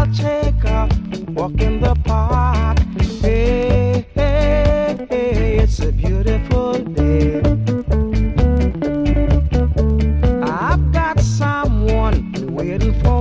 I'll take a walk in the park. Hey, hey, hey, it's a beautiful day. I've got someone waiting for